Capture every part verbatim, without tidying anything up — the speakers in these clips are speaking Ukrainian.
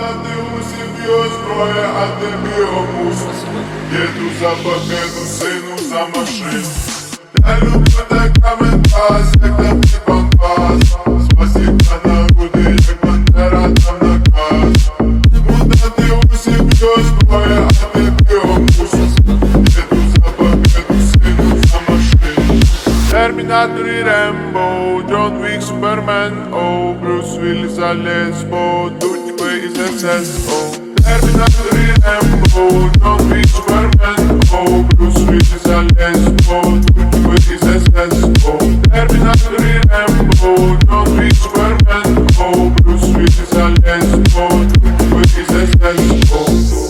Мутанти усі б'ють зброя, а ти біомус. Діду за пакету, сину за машину. Я люблю така ментаз, як тобі компас. Спасіба на груди, як бандера там наказ. Мутанти усі б'ють зброя, а ти біомус. Діду за пакету, сину за машину. Термінатор і Рембо, Джон Вік, Супермен, о, Брюс Вілліс, Алесбо, Дудько із ес ес о. Термінатор і Рембо, Джон Вік, Супермен, о, Брюс Вілліс, Алесбо, Дудько із ес ес о. Термінатор і Рембо, Джон Вік, Супермен, о, Брюс Вілліс, Алесбо, Дудько із ес ес о.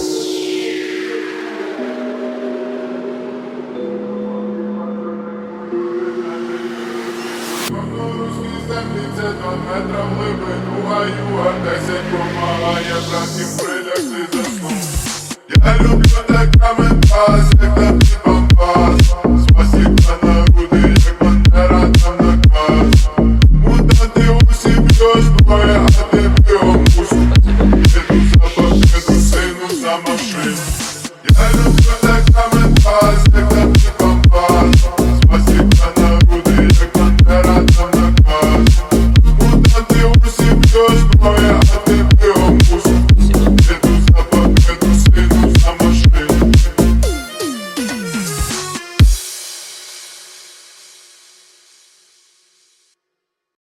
Руські землі, це два метра в глибину, а юга десять помагає, братів приляг ти заснув. Я люблю така ментаз, як тобі компас. Спасіба на груди, як бандера там наказ. Мутанти усі б'ють зброя, а ти б'ють.